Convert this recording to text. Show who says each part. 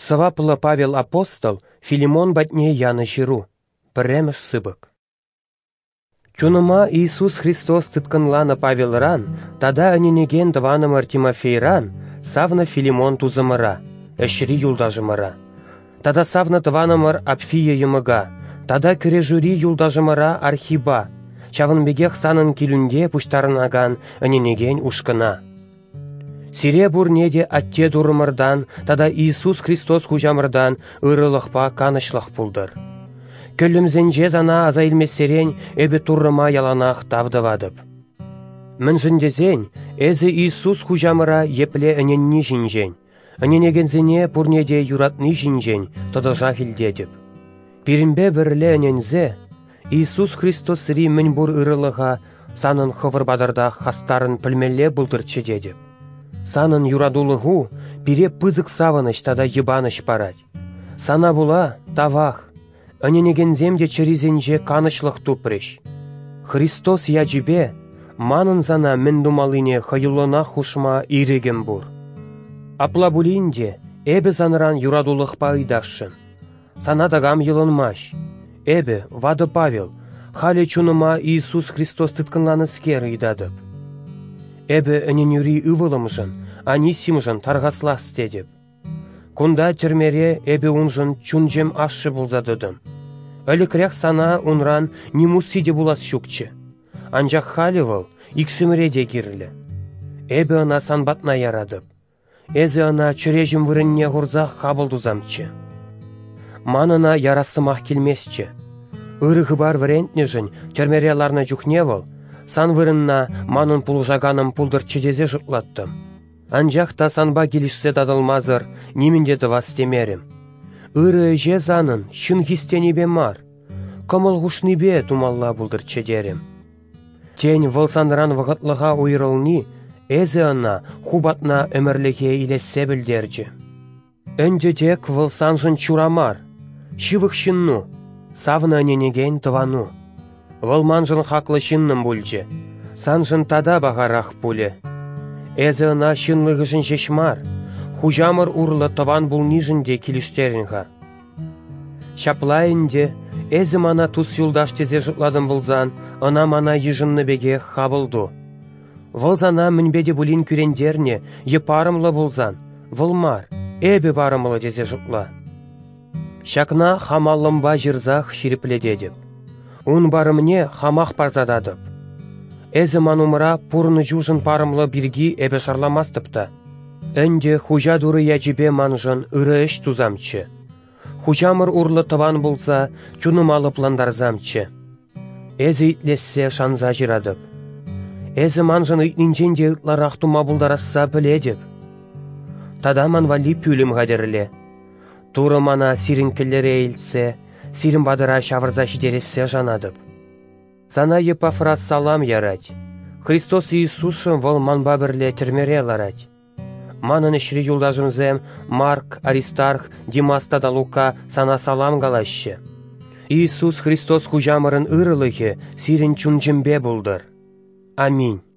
Speaker 1: Сываплы Павел апостол Филимон батне яны жиру. Піреміш сыбык. Чуныма Иисус Христос тыткынланы Павелран, тада әненеген дыванымыр Тимофейран, савны Филимон тузымыра, әшірі юлдажымыра. Тада савны дыванымыр Апфия йымыга, тада кіре жюри юлдажымыра Архиба, чавынбегех санын килүнде пуштарынаган әненеген ушкына. Сире бурнеде атте дурымырдан, тада Иисус Христос хужамырдан ырылықпа канышлық пулдыр. Көлімзенже зана азайлмесерен әбі туррыма яланақ тавдывадып. Мін жіндезен, әзі Иисус хужамыра епле әненні жінжен, әненегензіне бурнеде юратны жінжен тұдыжа филдедіп. Пирімбе бірлі әнензе, Иисус Христос сірі мін бұр ырылыға санын хывырбадырда хастарын пілмелле бұлдырчы дедіп. Санын юрадулығу пире пызык савыныш тада ебаныш парать. Сана була тавах, әненегенземде чыризенже канышлық тупрыш. Христос яджибе, манын зана мен думалыне хайылына хушма иреген бур. Апла булинде, эбі заныран юрадулық пайдашшын. Сана дагам йылынмаш. Эбі, вады Павел, халі чуныма Иисус Христос тыткынланы скер идадып. Эбі әненюри ывылымжын, анисимжын тарғаслас дедіп. Кунда термере эбі унжын чунжем ашшы бұлзадыдым. Әлікрек сана унран немусиде булас шукчы. Анжақ халивыл иксіміреде кирлі. Эбі ана санбатна ярадып. Эзі ана чырежім вырынне ғұрзақ қабылдузамчы. Манына ярасымақ келмесчі. Үрігі бар варентнежін термереларна жүхневыл, сан вырынна манын пулжаганым пулдыр чедезе жұтлаттым. Анжақта санба келішсе дадылмазыр, неміндеді вастемерім. Үрі же занын, шын хистенебе мар. Кымыл ғушныбе тумалла бұлдыр чедерім. Тень вылсанран вғытлыға уйрылни, әзі ана хубатна өмірліге илесе білдерджі. Өндедек вылсанжын чурамар, шивық шынну, савны әненеген тывану. Вылманжын хақлы шынным бүлжі, санжын тада бағарақ пулі. Әзі ана шынлығыжын жешмар, хужамыр урлы тыван бұл нижінде келіштерінға. Шаплайынде, әзі мана тұс юлдаш тезе жұтладым бұлзан, ана мана ежынны беге қабылду. Вылзана мінбеде бұлін күрендерне, епарымлы бұлзан, вылмар, әбі барымлы тезе жұтла. Шакна хамалымба жырзақ ширипледедіп. Ун барымне хамақ парзададып. Әзі манумыра пұрны жүжін парымлы біргі әбі шарламастыпта. Өнде хужа дұры яджібе манжын ұры іш тузамчы. Хужамыр урлы тыван болса, чуным алып ландарзамчы. Әзі итлессе шанза жирадып. Әзі манжын итнінженде ытларақ тума бұлдарасса біледіп. Тада манвали пүлім ғадерле. Туры мана сирінкілері ейлтсе, сирін бадыра шавырза шидересе жанадып. Сана Епафра салам ярать. Христос Иисусым вол манба бірле термере ларать. Манын ішірі юлдажымзем Марк, Аристарх, Димас тада Лука сана салам галашы. Иисус Христос хужамырын ырылығы сирін чунжымбе бұлдыр. Аминь.